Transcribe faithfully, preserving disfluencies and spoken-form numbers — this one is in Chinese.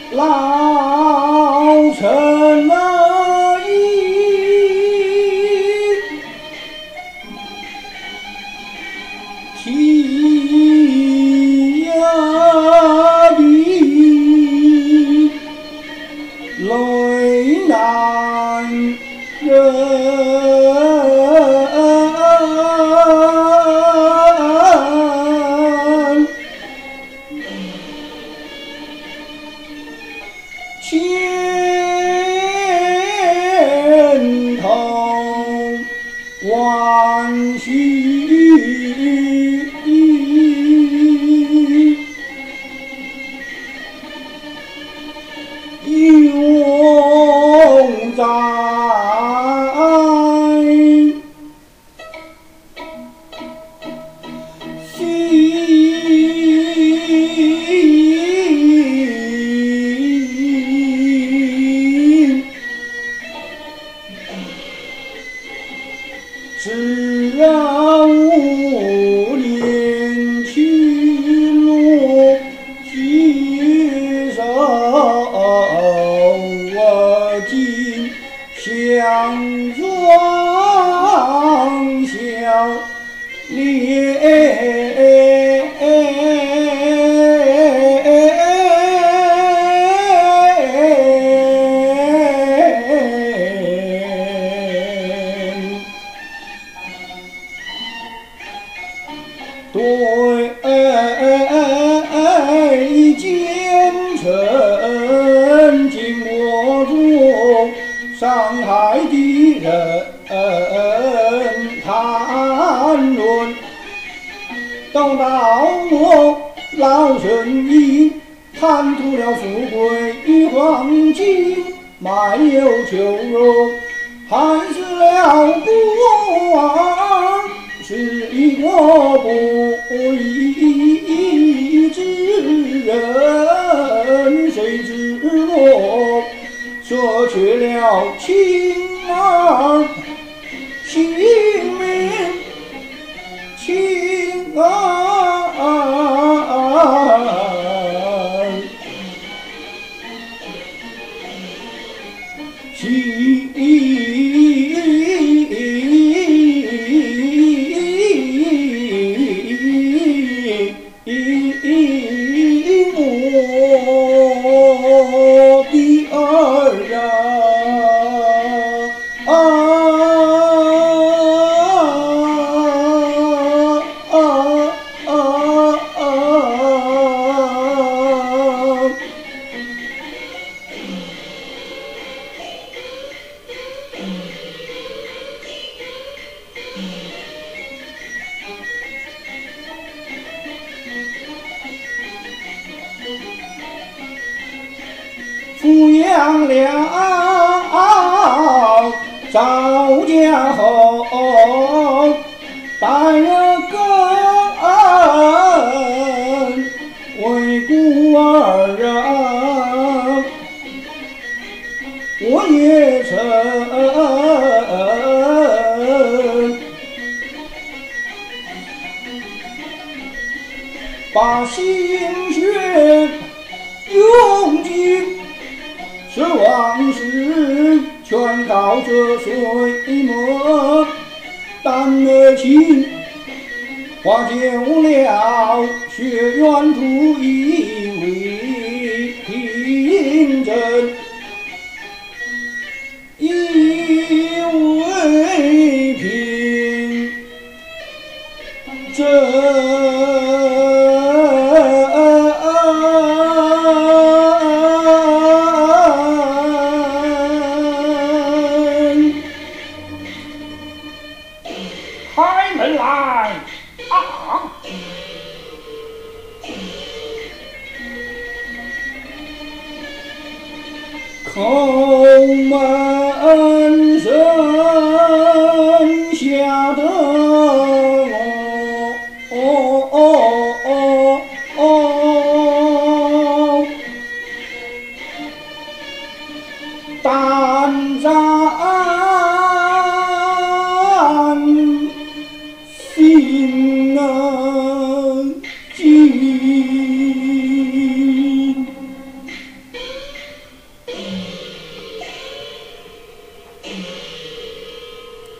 老臣啊意，天呀地，泪难忍。千头万绪，永在只让五年去路携手今相双笑脸。对奸臣紧握住上海的人谈论，等到我老神医贪图了富贵与黄金，卖油求荣，害死了孤儿，是一个不义之人，谁知我舍去了亲儿性命，亲儿心我的儿啊，啊啊啊啊！抚养了赵家后，待了个恩为孤儿啊，我也曾把心血用尽，是往事全靠这水墨淡了情，化旧了血缘土以为凭证，以为凭证。开门来！啊！叩门。